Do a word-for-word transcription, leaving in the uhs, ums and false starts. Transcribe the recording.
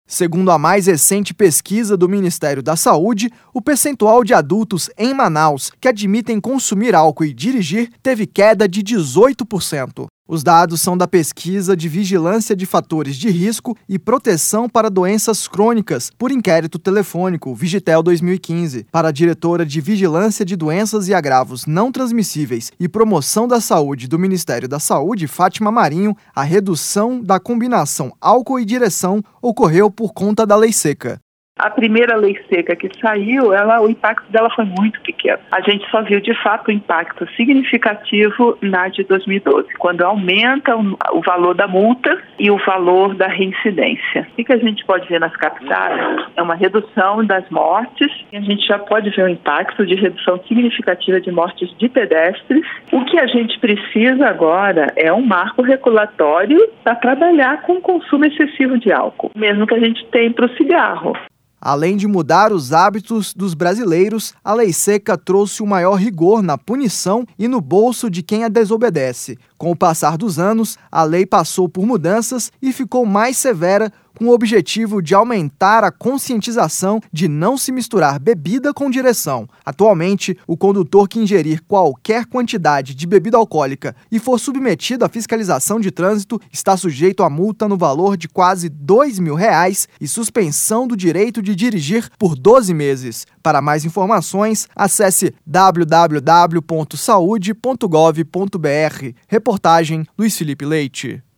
Segundo a mais recente pesquisa do Ministério da Saúde, o percentual de adultos em Manaus que admitem consumir álcool e dirigir teve queda de dezoito por cento. Os dados são da pesquisa de vigilância de fatores de risco e proteção para doenças crônicas por inquérito telefônico, Vigitel dois mil e quinze. Para a diretora de Vigilância de Doenças e Agravos Não Transmissíveis e Promoção da Saúde do Ministério da Saúde, Fátima Marinho, a redução da combinação álcool e direção ocorreu por conta da lei seca. A primeira lei seca que saiu, ela, o impacto dela foi muito pequeno. A gente só viu, de fato, o impacto significativo na de dois mil e doze, quando aumenta o, o valor da multa e o valor da reincidência. O que a gente pode ver nas capitais é uma redução das mortes, e a gente já pode ver o impacto de redução significativa de mortes de pedestres. O que a gente precisa agora é um marco regulatório para trabalhar com o consumo excessivo de álcool, mesmo que a gente tenha para o cigarro. Além de mudar os hábitos dos brasileiros, a lei seca trouxe o maior rigor na punição e no bolso de quem a desobedece. Com o passar dos anos, a lei passou por mudanças e ficou mais severa, com o objetivo de aumentar a conscientização de não se misturar bebida com direção. Atualmente, o condutor que ingerir qualquer quantidade de bebida alcoólica e for submetido à fiscalização de trânsito está sujeito a multa no valor de quase dois mil reais e suspensão do direito de dirigir por doze meses. Para mais informações, acesse w w w ponto saude ponto gov ponto b r. Reportagem Luiz Felipe Leite.